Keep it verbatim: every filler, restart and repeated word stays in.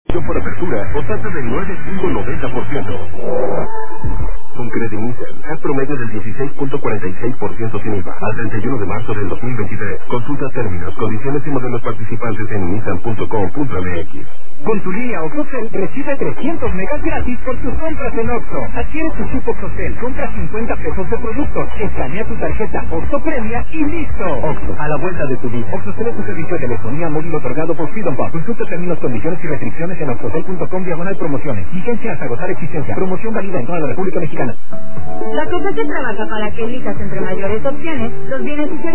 Por apertura o tasa del nueve punto noventa por ciento. Con Credinissan, CAT promedio del dieciséis punto cuarenta y seis por ciento sin I V A al treinta y uno de marzo del dos mil veintitrés. Consulta términos, condiciones y modelos participantes en nissan punto com punto m x. Con tu línea OXXOCEL recibe trescientos megas gratis por tus compras en Oxxo. Adquiere tu chip OXXOCEL, compra cincuenta pesos de productos, escanea tu tarjeta Oxxo Premia y listo. Oxxo, a la vuelta de tu vida. OXXOCEL es un servicio de telefonía móvil otorgado por Freedom Pub. Consulta términos, condiciones y restricciones en oxxocel punto com diagonal promociones. Vigencia hasta agotar existencia. Promoción válida en toda la República Mexicana. La C O F E C trabaja para que elijas entre mayores opciones los bienes y servicios